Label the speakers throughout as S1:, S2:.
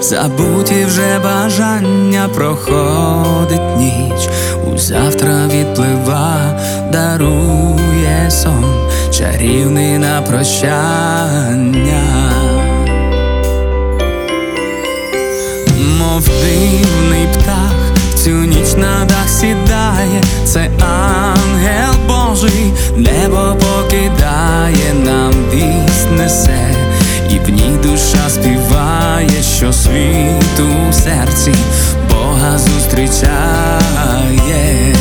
S1: Забуті вже бажання, проходить ніч, у завтра відплива, дарує сон, чарівний на прощання. Мов дивний птах, цю ніч на дах сідає, це ангел Божий, небо покидає, нам вість несе, і в ній душа співає, що світ у серці Бога зустрічає.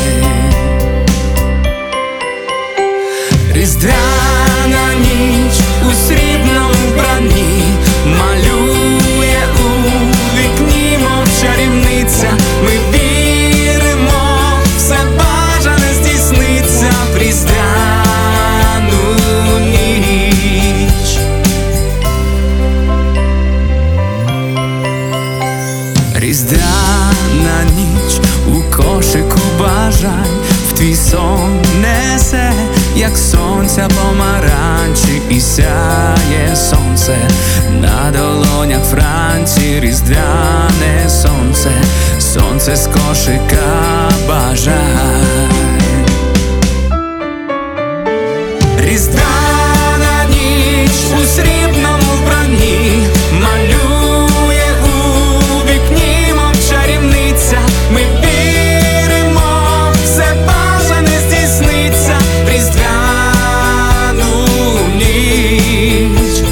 S1: Різдвяна ніч у срібному вбранні малює у вікні, мов чарівниця. Ми віримо, все бажане здійсниться в різдвяну ніч. Різдвяна ніч у кошику бажань, в твій сон несе, як сонця помаранчі, і сяє сонце на долонях Франції. Різдвяне сонце, сонце з кошика бажань. Різдвяна ніч у срібному вбранні малює у вікні, мов чарівниця. Ми віримо, все бажане здійсниться в різдвяну ніч.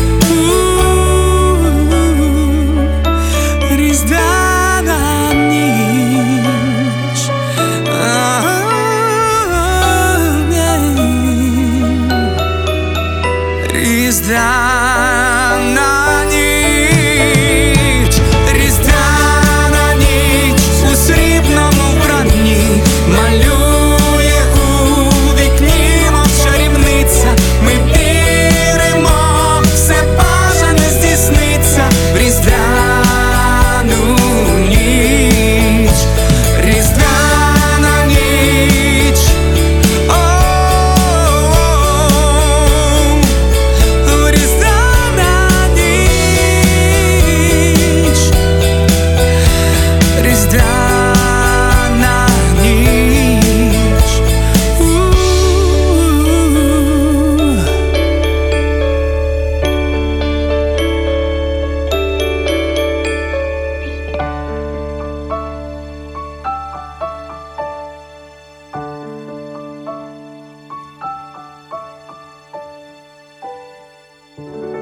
S1: Різдвяна ніч. Різдвяна ніч, різдвяна ніч у срібному вбранні малює у вікні, мов чарівниця. Ми віримо, все бажане здійсниться в різдвяну ніч. Різдвяна ніч.
S2: you